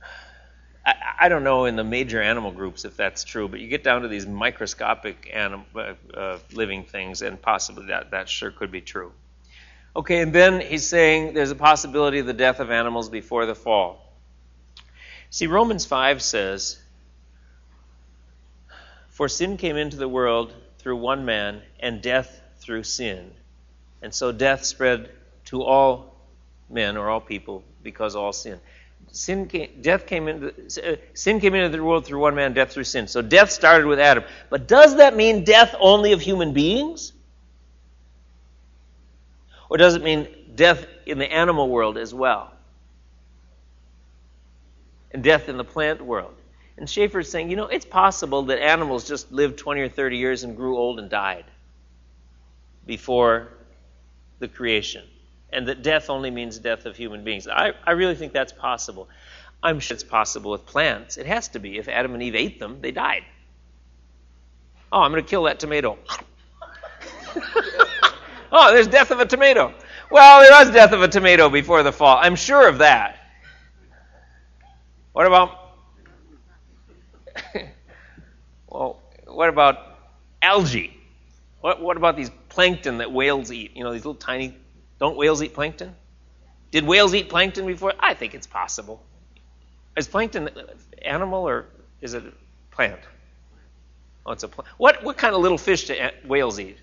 I don't know in the major animal groups if that's true, but you get down to these microscopic living things, and possibly that sure could be true. Okay, and then he's saying there's a possibility of the death of animals before the fall. See, Romans 5 says, "For sin came into the world through one man, and death through sin. And so death spread to all men," or all people, "because all sin." Sin came into the world through one man, death through sin. So death started with Adam. But does that mean death only of human beings? Or does it mean death in the animal world as well? And death in the plant world? And Schaeffer's saying, it's possible that animals just lived 20 or 30 years and grew old and died before the creation. And that death only means death of human beings. I really think that's possible. I'm sure it's possible with plants. It has to be. If Adam and Eve ate them, they died. Oh, I'm going to kill that tomato. Oh, there's death of a tomato. Well, there was death of a tomato before the fall. I'm sure of that. What about... well, what about algae? What about these plankton that whales eat? These little tiny... Don't whales eat plankton? Did whales eat plankton before? I think it's possible. Is plankton animal or is it a plant? Oh, it's a plant. What kind of little fish do whales eat?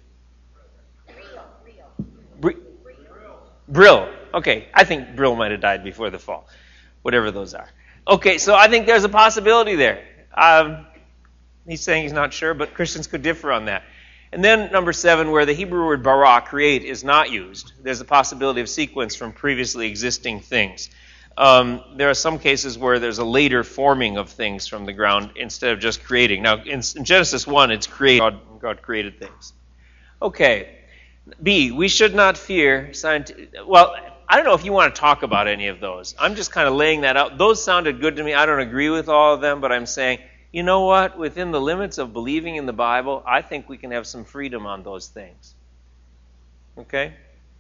Brill. Okay, I think brill might have died before the fall. Whatever those are. Okay, so I think there's a possibility there. He's saying he's not sure, but Christians could differ on that. And then number 7, where the Hebrew word bara, create, is not used. There's a possibility of sequence from previously existing things. There are some cases where there's a later forming of things from the ground instead of just creating. Now, in Genesis 1, it's create. God created things. Okay. B, we should not fear well, I don't know if you want to talk about any of those. I'm just kind of laying that out. Those sounded good to me. I don't agree with all of them, but I'm saying, you know what? Within the limits of believing in the Bible, I think we can have some freedom on those things. Okay?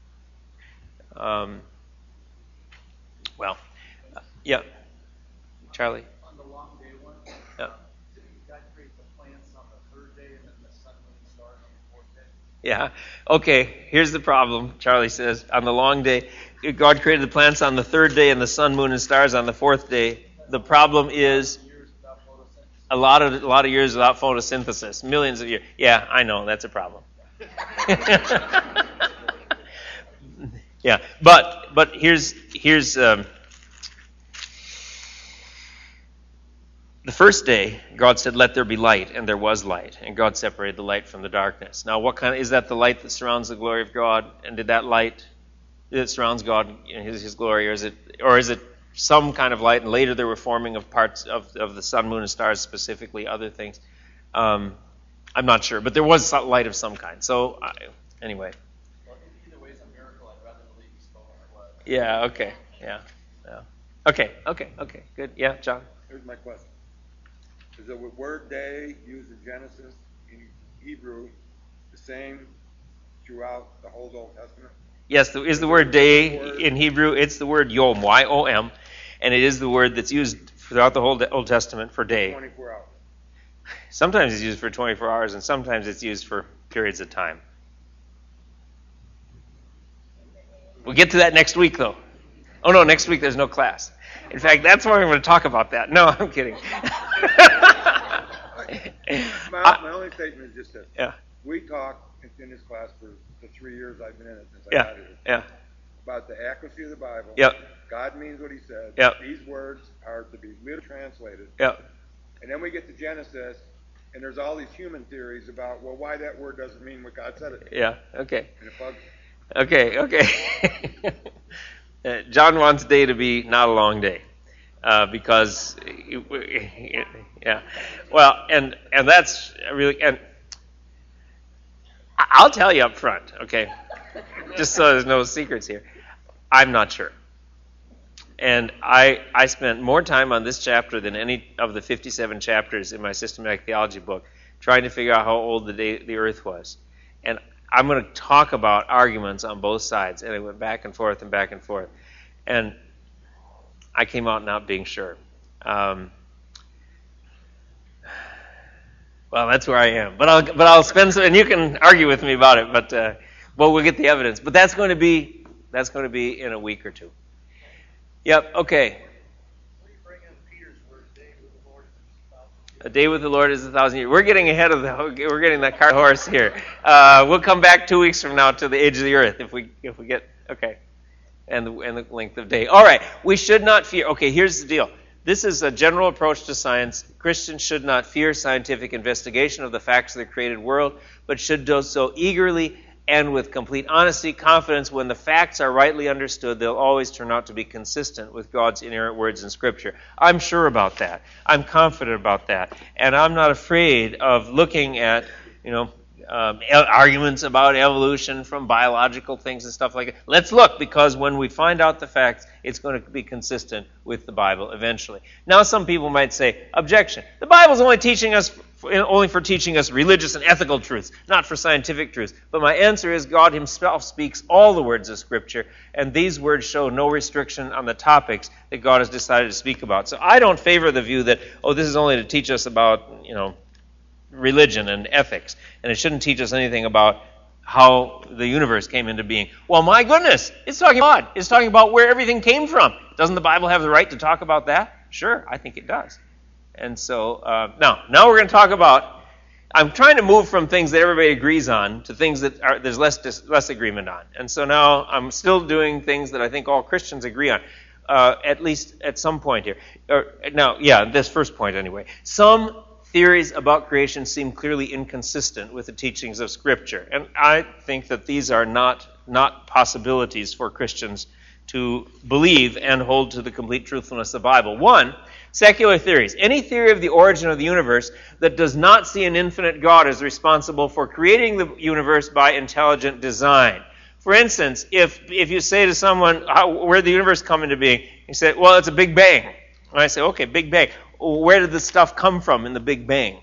Yeah. Charlie? On the long day one, Yeah. did God create the plants on the 3rd day and then the sun and stars on the 4th day? Yeah. Okay, here's the problem, Charlie says. On the long day, God created the plants on the 3rd day and the sun, moon, and stars on the 4th day. The problem is a lot of years without photosynthesis, millions of years. Yeah, I know, that's a problem. Yeah, but here's the first day, God said, "Let there be light," and there was light, and God separated the light from the darkness. Now, is that the light that surrounds the glory of God? And did that light that surrounds God in His glory, or is it some kind of light? And later there were forming of parts of the sun, moon, and stars, specifically other things. I'm not sure, but there was light of some kind. So anyway. Well, either way, it's a miracle. I'd rather believe He spoke on our blood. Yeah. Okay. Yeah. Okay. Good. Yeah, John. Here's my question. Is the word day used in Genesis in Hebrew the same throughout the whole Old Testament? Yes, is the word day in Hebrew. It's the word yom, Y-O-M, and it is the word that's used throughout the whole Old Testament for day. 24 hours. Sometimes it's used for 24 hours, and sometimes it's used for periods of time. We'll get to that next week, though. Oh, no, next week there's no class. In fact, that's why I'm going to talk about that. No, I'm kidding. My only statement is just this. Yeah. We talked in this class for the 3 years I've been in it since I Yeah. got here Yeah. about the accuracy of the Bible. Yep. God means what He said. Yep. These words are to be literally translated. Yep. And then we get to Genesis, and there's all these human theories about, well, why that word doesn't mean what God said it. Yeah. Okay. And it bugs Okay. John wants day to be not a long day, because, yeah. Well, and that's really, and I'll tell you up front, okay, just so there's no secrets here. I'm not sure. And I spent more time on this chapter than any of the 57 chapters in my systematic theology book trying to figure out how old the earth was. And I'm going to talk about arguments on both sides. And I went back and forth and back and forth. And I came out not being sure. Well, that's where I am. But I'll spend some, and you can argue with me about it. But we'll get the evidence. But that's going to be in a week or two. Yep. Okay. A day with the Lord is 1,000 years. We're getting ahead of we're getting that cart horse here. We'll come back 2 weeks from now to the age of the earth if we get okay, and the length of day. All right, we should not fear. Okay, here's the deal. This is a general approach to science. Christians should not fear scientific investigation of the facts of the created world, but should do so eagerly and with complete honesty, confidence. When the facts are rightly understood, they'll always turn out to be consistent with God's inerrant words in Scripture. I'm sure about that. I'm confident about that. And I'm not afraid of looking at, arguments about evolution from biological things and stuff like that. Let's look, because when we find out the facts, it's going to be consistent with the Bible eventually. Now, some people might say, objection. The Bible's only for teaching us religious and ethical truths, not for scientific truths. But my answer is God himself speaks all the words of Scripture, and these words show no restriction on the topics that God has decided to speak about. So I don't favor the view that, this is only to teach us about, religion and ethics, and it shouldn't teach us anything about how the universe came into being. Well, my goodness, it's talking about God. It's talking about where everything came from. Doesn't the Bible have the right to talk about that? Sure, I think it does. And so, now we're going to talk about, I'm trying to move from things that everybody agrees on to things that there's less agreement on. And so now I'm still doing things that I think all Christians agree on, at least at some point here. This first point anyway. Some theories about creation seem clearly inconsistent with the teachings of Scripture. And I think that these are not possibilities for Christians to believe and hold to the complete truthfulness of the Bible. One, secular theories. Any theory of the origin of the universe that does not see an infinite God as responsible for creating the universe by intelligent design. For instance, if you say to someone, where did the universe come into being? You say, well, it's a Big Bang. And I say, okay, Big Bang. Where did this stuff come from in the Big Bang?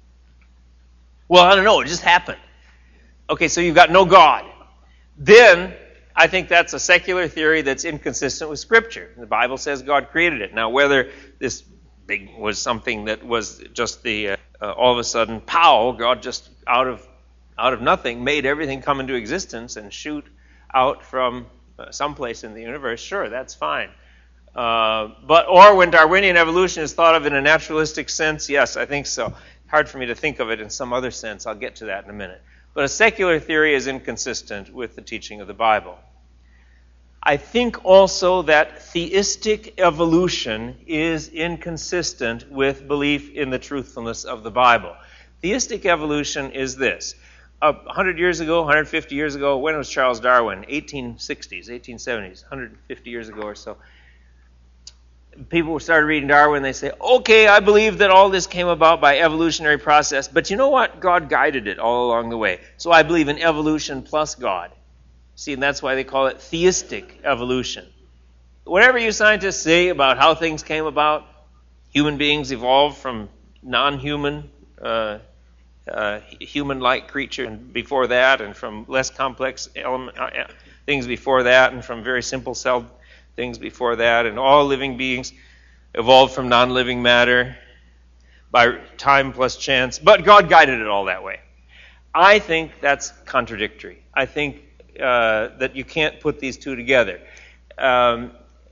Well, I don't know. It just happened. Okay, so you've got no God. Then I think that's a secular theory that's inconsistent with Scripture. The Bible says God created it. Now, whether this big was something that was just the all of a sudden, pow, God just out of nothing made everything come into existence and shoot out from someplace in the universe, sure, that's fine. Or when Darwinian evolution is thought of in a naturalistic sense, yes, I think so. Hard for me to think of it in some other sense. I'll get to that in a minute. But a secular theory is inconsistent with the teaching of the Bible. I think also that theistic evolution is inconsistent with belief in the truthfulness of the Bible. Theistic evolution is this. 100 years ago, 150 years ago, when was Charles Darwin? 1860s, 1870s, 150 years ago or so. People started reading Darwin, they say, okay, I believe that all this came about by evolutionary process, but you know what? God guided it all along the way. So I believe in evolution plus God. See, and that's why they call it theistic evolution. Whatever you scientists say about how things came about, human beings evolved from non-human, human-like creatures before that, and from less complex things before that, and from very simple-celled things before that, and all living beings evolved from non-living matter by time plus chance. But God guided it all that way. I think that's contradictory. I think that you can't put these two together. And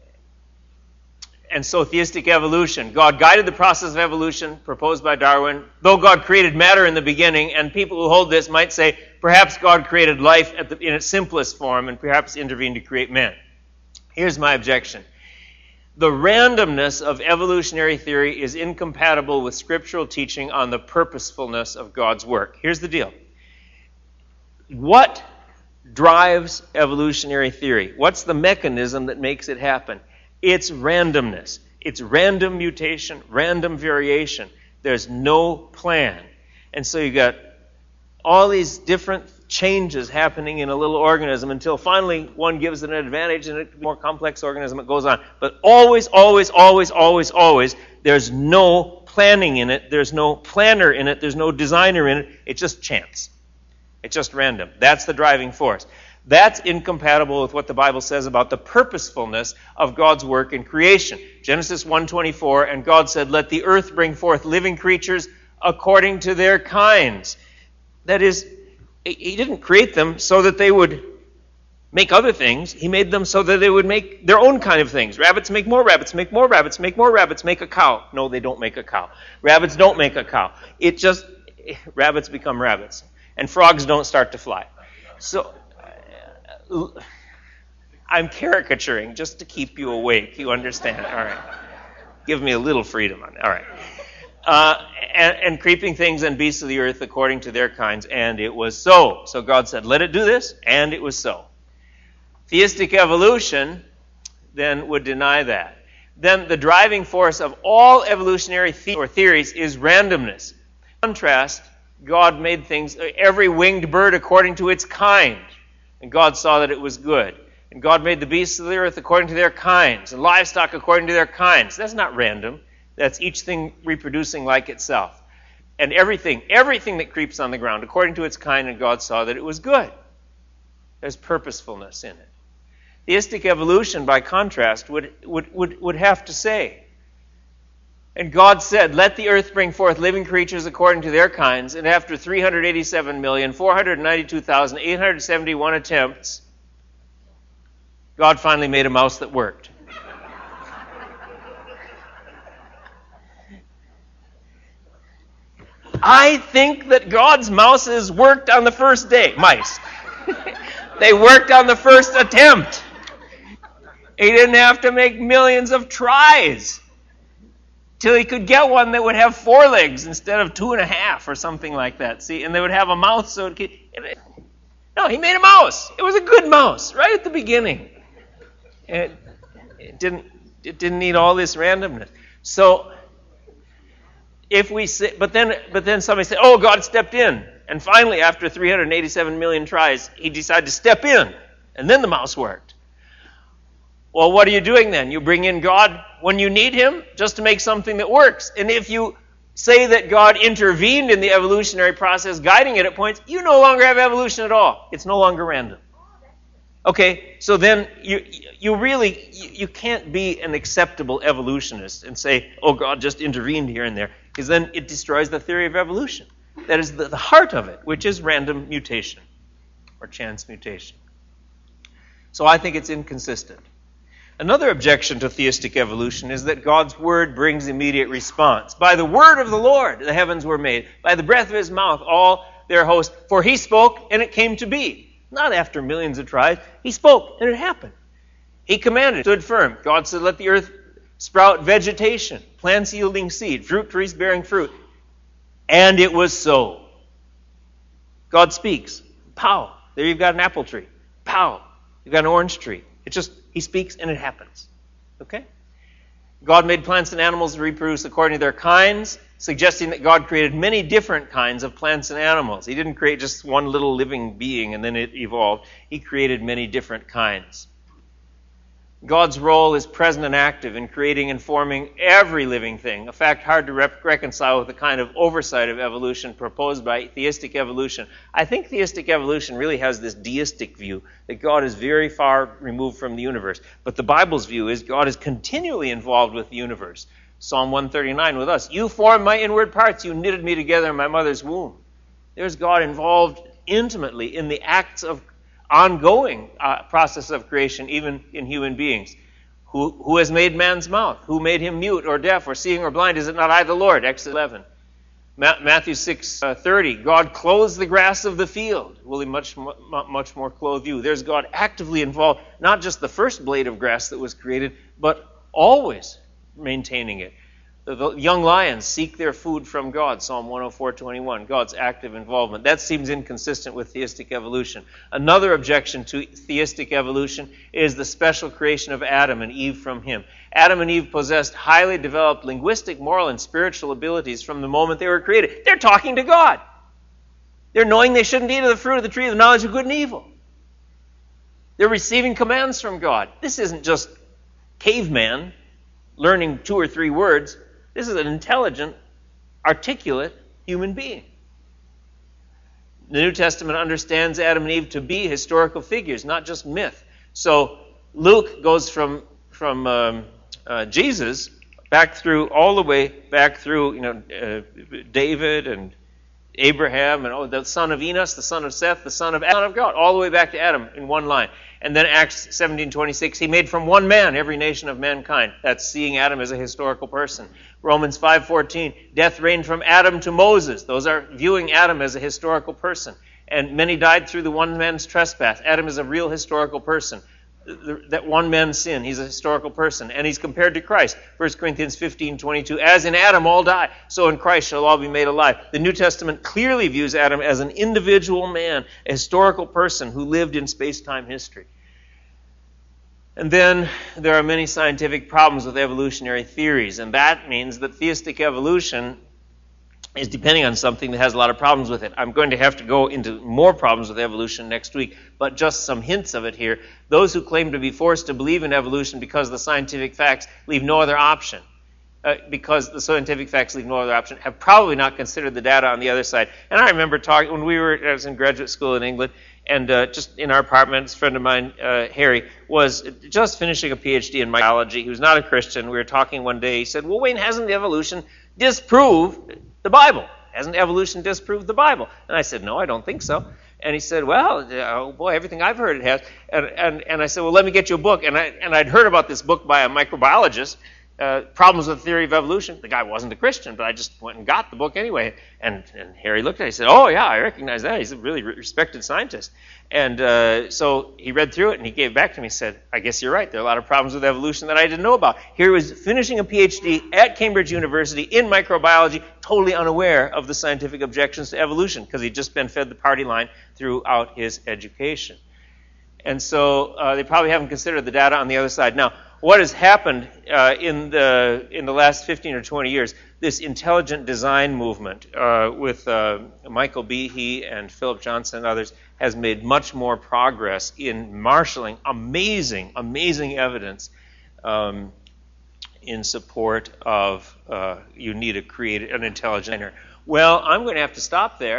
so theistic evolution, God guided the process of evolution proposed by Darwin, though God created matter in the beginning, and people who hold this might say, perhaps God created life in its simplest form and perhaps intervened to create man. Here's my objection. The randomness of evolutionary theory is incompatible with scriptural teaching on the purposefulness of God's work. Here's the deal. What drives evolutionary theory? What's the mechanism that makes it happen? It's randomness. It's random mutation, random variation. There's no plan. And so you got all these different changes happening in a little organism until finally one gives it an advantage and a more complex organism, it goes on. But always, there's no planning in it, there's no planner in it, there's no designer in it, it's just chance. It's just random. That's the driving force. That's incompatible with what the Bible says about the purposefulness of God's work in creation. Genesis 1:24, and God said, let the earth bring forth living creatures according to their kinds. That is, he didn't create them so that they would make other things. He made them so that they would make their own kind of things. Rabbits make more rabbits, make more rabbits, make more rabbits, make a cow. No, they don't make a cow. Rabbits don't make a cow. Rabbits become rabbits. And frogs don't start to fly. So, I'm caricaturing just to keep you awake. You understand? All right. Give me a little freedom on that. All right. And creeping things and beasts of the earth according to their kinds, and it was so. So God said, let it do this, and it was so. Theistic evolution then would deny that. Then the driving force of all evolutionary theories is randomness. In contrast, God made things, every winged bird according to its kind, and God saw that it was good. And God made the beasts of the earth according to their kinds, and livestock according to their kinds. That's not random. That's each thing reproducing like itself. And everything that creeps on the ground according to its kind, and God saw that it was good. There's purposefulness in it. Theistic evolution, by contrast, would have to say, and God said, let the earth bring forth living creatures according to their kinds, and after 387,492,871 attempts, God finally made a mouse that worked. I think that God's mouses worked on the first day. Mice. They worked on the first attempt. He didn't have to make millions of tries till he could get one that would have 4 legs instead of 2.5 or something like that. See, and they would have a mouth so it could... No, he made a mouse. It was a good mouse right at the beginning. It didn't need all this randomness. So if we say, but then somebody said, "Oh, God stepped in," and finally, after 387 million tries, He decided to step in, and then the mouse worked. Well, what are you doing then? You bring in God when you need Him just to make something that works. And if you say that God intervened in the evolutionary process, guiding it at points, you no longer have evolution at all. It's no longer random. Okay, so then you can't be an acceptable evolutionist and say, oh, God just intervened here and there, because then it destroys the theory of evolution. That is the heart of it, which is random mutation or chance mutation. So I think it's inconsistent. Another objection to theistic evolution is that God's word brings immediate response. By the word of the Lord, the heavens were made. By the breath of His mouth, all their host. For He spoke, and it came to be. Not after millions of tries. He spoke, and it happened. He commanded, stood firm. God said, let the earth sprout vegetation, plants yielding seed, fruit trees bearing fruit. And it was so. God speaks. Pow. There you've got an apple tree. Pow. You've got an orange tree. He speaks and it happens. Okay? God made plants and animals to reproduce according to their kinds, suggesting that God created many different kinds of plants and animals. He didn't create just one little living being and then it evolved. He created many different kinds. God's role is present and active in creating and forming every living thing, a fact hard to reconcile with the kind of oversight of evolution proposed by theistic evolution. I think theistic evolution really has this deistic view that God is very far removed from the universe. But the Bible's view is God is continually involved with the universe. Psalm 139 with us. You formed my inward parts. You knitted me together in my mother's womb. There's God involved intimately in the acts of ongoing process of creation, even in human beings. Who has made man's mouth? Who made him mute or deaf or seeing or blind? Is it not I, the Lord? Exodus 11. Matthew 6:30. God clothes the grass of the field. Will He much more clothe you? There's God actively involved, not just the first blade of grass that was created, but always maintaining it. The young lions seek their food from God, Psalm 104:21, God's active involvement. That seems inconsistent with theistic evolution. Another objection to theistic evolution is the special creation of Adam and Eve from Him. Adam and Eve possessed highly developed linguistic, moral, and spiritual abilities from the moment they were created. They're talking to God. They're knowing they shouldn't eat of the fruit of the tree of the knowledge of good and evil. They're receiving commands from God. This isn't just caveman learning 2 or 3 words. This is an intelligent, articulate human being. The New Testament understands Adam and Eve to be historical figures, not just myth. So Luke goes from Jesus all the way back through, David and Abraham and the son of Enos, the son of Seth, the son of God, all the way back to Adam in one line. And then Acts 17:26, he made from one man every nation of mankind. That's seeing Adam as a historical person. Romans 5:14, death reigned from Adam to Moses. Those are viewing Adam as a historical person. And many died through the one man's trespass. Adam is a real historical person. That one man's sin, he's a historical person. And he's compared to Christ. 1 Corinthians 15:22, as in Adam all die, so in Christ shall all be made alive. The New Testament clearly views Adam as an individual man, a historical person who lived in space-time history. And then there are many scientific problems with evolutionary theories, and that means that theistic evolution is depending on something that has a lot of problems with it. I'm going to have to go into more problems with evolution next week, but just some hints of it here. Those who claim to be forced to believe in evolution because the scientific facts leave no other option, have probably not considered the data on the other side. And I remember talking, I was in graduate school in England, and just in our apartment, a friend of mine, Harry, was just finishing a PhD in biology. He was not a Christian. We were talking one day. He said, well, Wayne, hasn't evolution disproved the Bible? Hasn't evolution disproved the Bible? And I said, no, I don't think so. And he said, well, oh boy, everything I've heard it has. And I said, well, let me get you a book. And I'd heard about this book by a microbiologist, Problems with the Theory of Evolution. The guy wasn't a Christian, but I just went and got the book anyway. And Harry looked at it. He said, oh, yeah, I recognize that. He's a really respected scientist. And so he read through it, and he gave it back to me. He said, I guess you're right. There are a lot of problems with evolution that I didn't know about. Here he was finishing a PhD at Cambridge University in microbiology, totally unaware of the scientific objections to evolution because he'd just been fed the party line throughout his education. And so they probably haven't considered the data on the other side. Now, what has happened in the last 15 or 20 years, this intelligent design movement with Michael Behe and Philip Johnson and others has made much more progress in marshaling amazing evidence in support of you need to create an intelligent designer. Well, I'm going to have to stop there.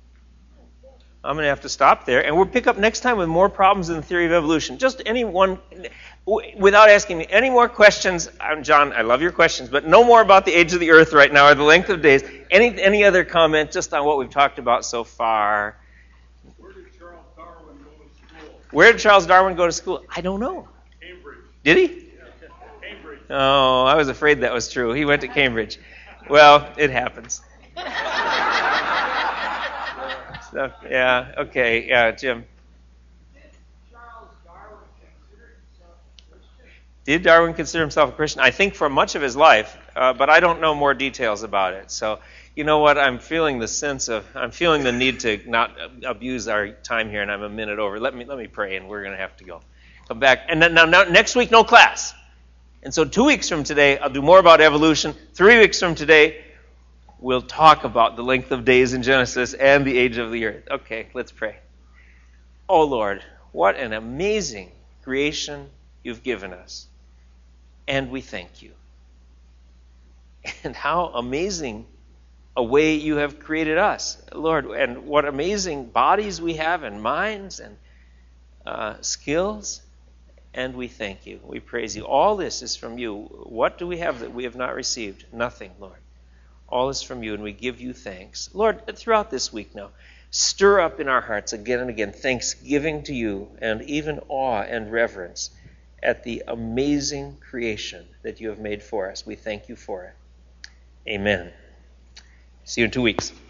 And we'll pick up next time with more problems in the theory of evolution. Just anyone, without asking me any more questions. John, I love your questions, but no more about the age of the earth right now or the length of days. Any other comment just on what we've talked about so far? Where did Charles Darwin go to school? Where did Charles Darwin go to school? I don't know. Cambridge. Did he? Yeah, Cambridge. Oh, I was afraid that was true. He went to Cambridge. Well, it happens. So, yeah, okay, yeah, Jim. Did Darwin consider himself a Christian? I think for much of his life, but I don't know more details about it. So, you know what? I'm feeling the need to not abuse our time here, and I'm a minute over. Let me pray, and we're going to have to go. Come back. And then now next week, no class. And so 2 weeks from today, I'll do more about evolution. 3 weeks from today, we'll talk about the length of days in Genesis and the age of the earth. Okay, let's pray. Oh, Lord, what an amazing creation you've given us. And we thank you. And how amazing a way you have created us, Lord, and what amazing bodies we have and minds and skills. And we thank you. We praise you. All this is from you. What do we have that we have not received? Nothing, Lord. All is from you, and we give you thanks. Lord, throughout this week now, stir up in our hearts again and again thanksgiving to you and even awe and reverence at the amazing creation that you have made for us. We thank you for it. Amen. See you in 2 weeks.